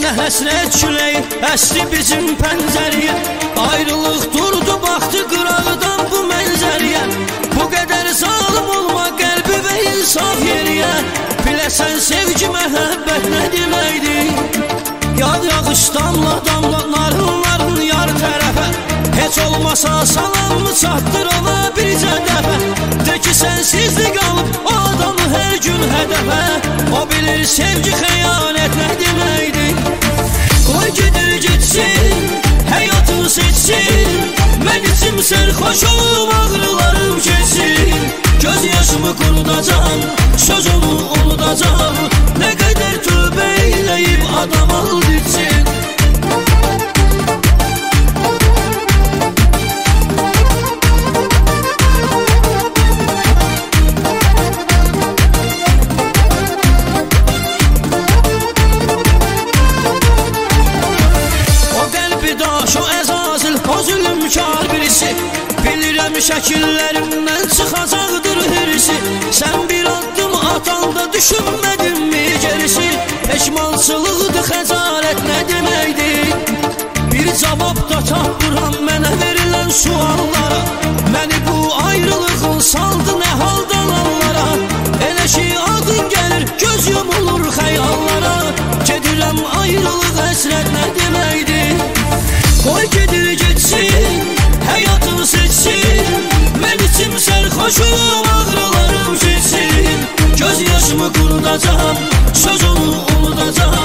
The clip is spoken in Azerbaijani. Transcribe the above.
Nə həsrət küləyi əsri bizim pəncəriyə, ayrılıq durdu baxdı qırağıdan bu mənzəriyə. Bu qədər zalım olma qəlbi və insaf yeriyə, biləsən sevgi məhəbbət nə deməkdir. Yağ yağış damla damla narınların yar tərəfə, heç olmasa salamı çatdır ona bircə dəfə. De ki sənsizlik alıb o adamı hər gün hədəfə, o bilir sevgi xəyanət nə deməkdir. Qoy gedir getsin, həyatını seçsin, mən içim sərxoş olub ağrılarım keçsin. Göz yaşımı qurudacam, söz onu unudacam, nə qədər tövbə eləyib adam al bitsin. Zülümkar birisi, bilirəm şəkillərindən çıxacaqdır hirsi. Sən bir addım atanda düşünmədin mi gerisi? Peşmançılıqdır xəcalət nə deməkdir? Bir cavab da tapıram mənə verilən suallara, məni bu ayrılığın saldı nə haldan hallara. Elə ki adın gəlir göz yumulur xəyallara, gedirəm ayrılıq həsrət nə deməkdir? Qoy gedir getsin, həyatını seçsin, mən içim sərxoşum ağrılarım keçsin. Göz yaşımı qurudacam, söz onu unudacam,